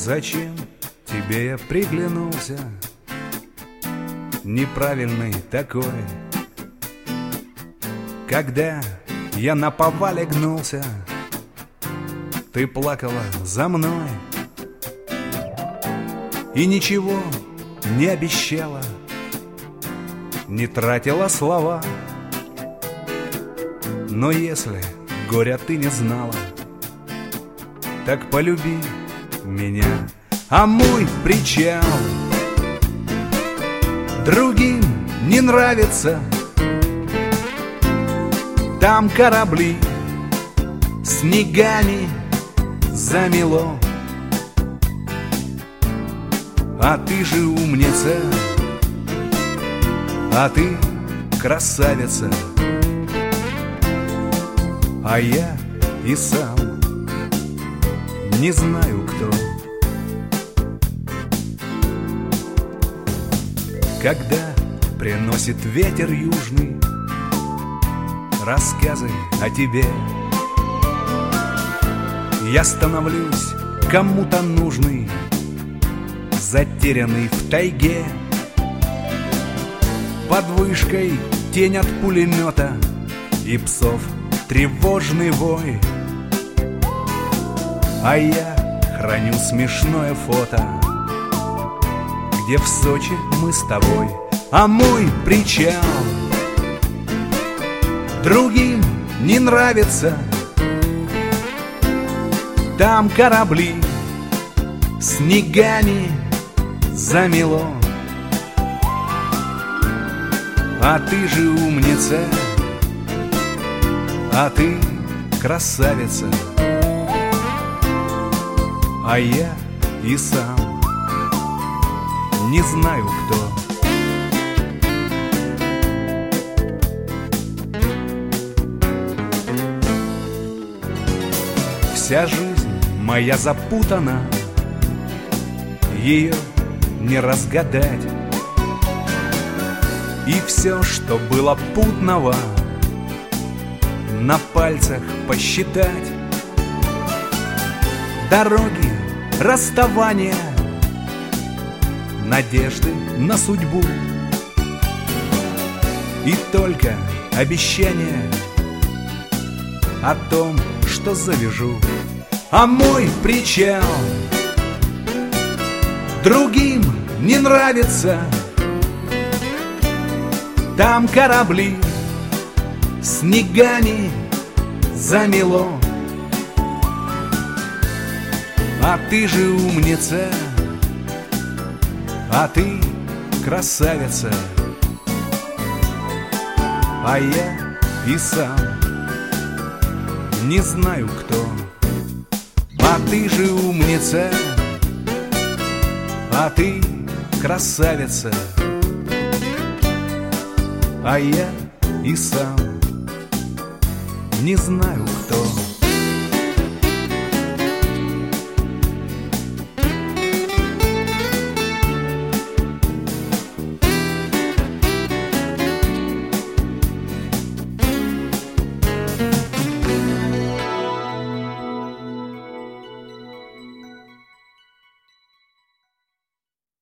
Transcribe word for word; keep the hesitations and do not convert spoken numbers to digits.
Зачем тебе я приглянулся, неправильный такой? Когда я на повале гнулся, ты плакала за мной и ничего не обещала, не тратила слова. Но если горя ты не знала, так полюби меня. А мой причал другим не нравится. Там корабли снегами замело. А ты же умница, а ты красавица, а я и сам не знаю кто. Когда приносит ветер южный рассказы о тебе, я становлюсь кому-то нужный, затерянный в тайге. Под вышкой тень от пулемета и псов тревожный вой. А я храню смешное фото, где в Сочи мы с тобой. А мой причал другим не нравится. Там корабли снегами замело. А ты же умница, а ты красавица, а я и сам не знаю кто. Вся жизнь моя запутана, ее не разгадать. И все, что было путного, на пальцах посчитать. Дороги, расставания, надежды на судьбу. И только обещание о том, что завяжу. А мой причал другим не нравится. Там корабли снегами замело. А ты же умница, а ты красавица, а я и сам не знаю кто. А ты же умница, а ты красавица, а я и сам не знаю кто.